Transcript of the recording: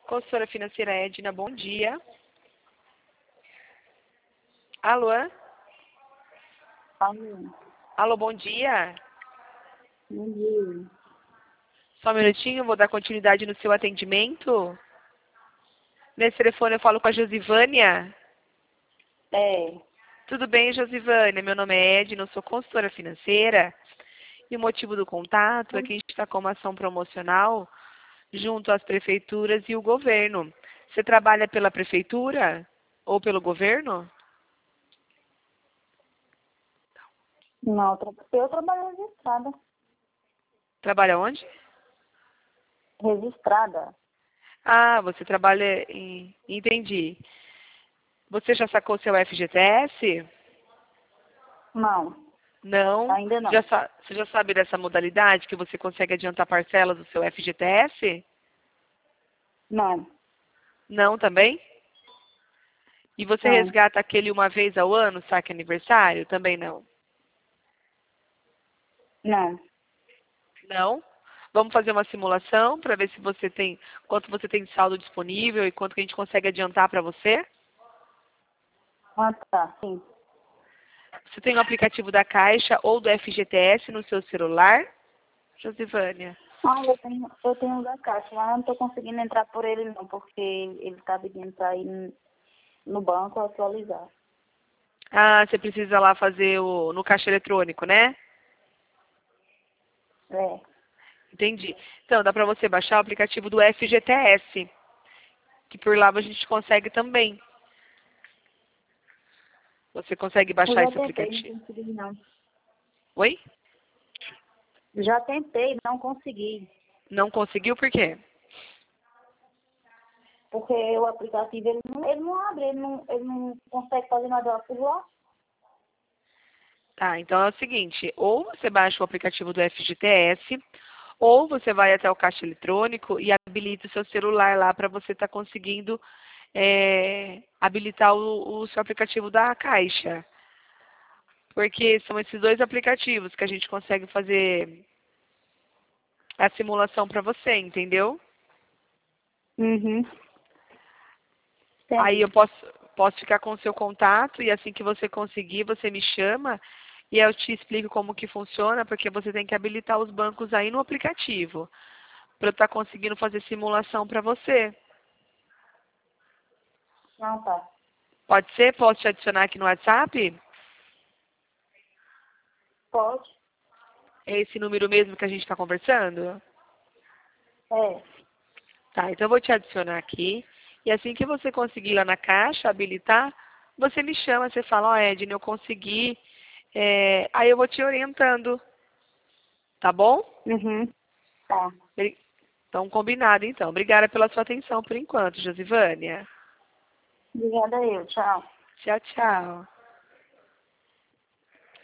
Consultora financeira Edna, bom dia. Alô? Alô, Alô, bom dia. bom dia. Só um minutinho, vou dar continuidade no seu atendimento. Nesse telefone eu falo com a Josivânia. É, Tudo bem, Josivânia? Meu nome é Edna, eu sou consultora financeira. E o motivo do contato é que a gente está com uma ação promocional junto às prefeituras e o governo. Você trabalha pela prefeitura ou pelo governo? não, eu trabalho registrada. Trabalha onde? Registrada? Ah, você trabalha em... Entendi. Você já sacou seu FGTS? Não, Não? ainda não. Você já sabe dessa modalidade que você consegue adiantar parcelas do seu FGTS? Não, Não também? E você não, resgata aquele uma vez ao ano, saque aniversário? Também não. não. Não? Vamos fazer uma simulação para ver se você tem, quanto você tem de saldo disponível e quanto que a gente consegue adiantar para você? Ah, tá, sim. Você tem o aplicativo da Caixa ou do FGTS no seu celular? Josivânia. Ah, eu tenho o da Caixa, mas eu não estou conseguindo entrar por ele não, porque ele está pedindo para ir no banco atualizar. Ah, você precisa lá fazer no caixa eletrônico, né? É, Entendi. Então, dá para você baixar o aplicativo do FGTS, que por lá a gente consegue também. Você consegue eu baixar já esse tentei, não aplicativo. consegui não. Oi? Já tentei, não consegui, Não conseguiu por quê? porque o aplicativo ele não abre, ele não consegue fazer nada por lá. Tá, então é o seguinte, ou você baixa o aplicativo do FGTS, ou você vai até o caixa eletrônico e habilita o seu celular lá para você estar conseguindo habilitar o seu aplicativo da Caixa. Porque são esses dois aplicativos que a gente consegue fazer a simulação para você, entendeu? Uhum, Aí entendi. eu posso ficar com o seu contato e assim que você conseguir, você me chama e eu te explico como que funciona, porque você tem que habilitar os bancos aí no aplicativo para eu estar conseguindo fazer simulação para você. Não, tá. Pode ser? Posso te adicionar aqui no WhatsApp? Pode? É esse número mesmo que a gente está conversando? É. Tá, então eu vou te adicionar aqui. E assim que você conseguir lá na caixa habilitar, você me chama, você fala, ó, Edna, eu consegui. Aí eu vou te orientando, tá bom? Uhum. Tá. Então, combinado, então. Obrigada pela sua atenção por enquanto, Josivânia. Obrigada eu. Tchau. Tchau, tchau.